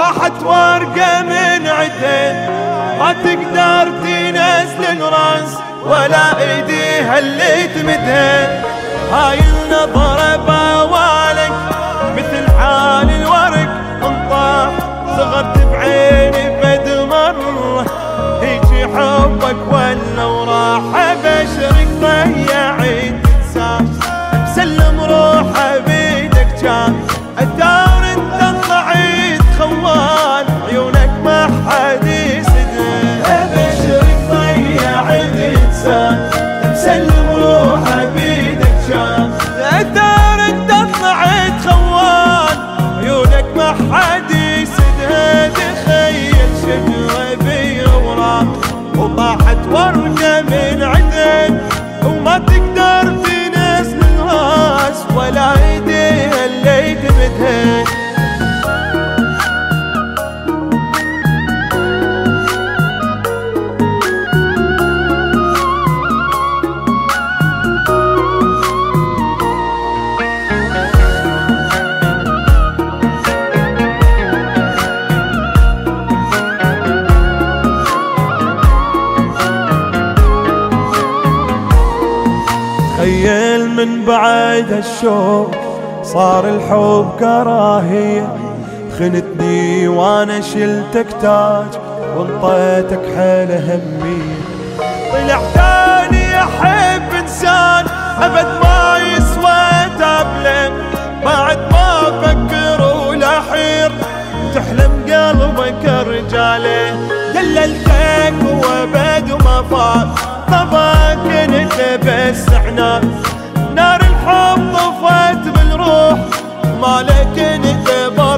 وطاحت ورقة من عدين ما تقدر تنزل الراس ولا ايديها اللي تمدهن. هاي النظرة بوالك مثل حال الورق انطاح صغرت بعيني بد مرة هيجي حبك ولا وراح ابشرك ضيعت انسان مسلم روحه بيدك كان الدار انت طلعت خوان عيونك ما حد يسدن. ابشرك ضيعت انسان مسلم روحه بيدك كان الدار انت طلعت خوان عيونك ما حد يسدن. تخيل شجرة بيوراق وطاحت ورقة من عدن وما تقدر تنزل الراس ولا ايديها اللي تمدهن. تخيل من بعد هالشوق صار الحب كراهية خنتني وانا شلتك تاج وانطيتك حيل همية. طلع تاني احب انسان ابد ما يسوى تابله بعد ما افكر ولا حير تحلم قلبك رجاله. دللتك وابد وما فات طباك انت بس عناد نار الحب طفت بالروح مالك انت